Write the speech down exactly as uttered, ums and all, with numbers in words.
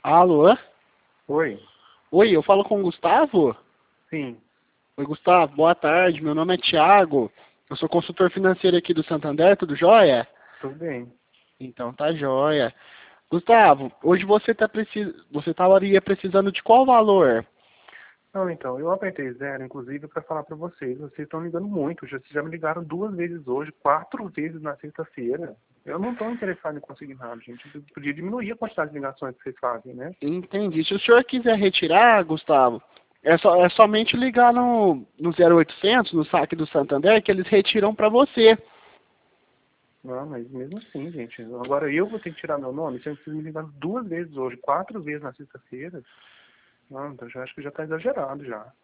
Alô? Oi, Oi, eu falo com o Gustavo? sim, Oi, Gustavo, boa tarde. Meu nome é Thiago. Eu sou consultor financeiro aqui do Santander, tudo jóia? tudo bem. Então tá jóia. Gustavo, hoje você tá precis... você estaria precisando de qual valor? Não, então, eu apertei zero, inclusive, para falar para vocês. Vocês estão ligando muito. Já, já me ligaram duas vezes hoje, quatro vezes na sexta-feira. Eu não estou interessado em conseguir nada, gente. Eu podia diminuir a quantidade de ligações que vocês fazem, né? Entendi. Se o senhor quiser retirar, Gustavo, é, só, é somente ligar no, no zero oitocentos, no saque do Santander, que eles retiram para você. Não, mas mesmo assim, gente. Agora eu vou ter que tirar meu nome, sendo que vocês me ligaram duas vezes hoje, quatro vezes na sexta-feira. Não, eu já acho que já está exagerado já.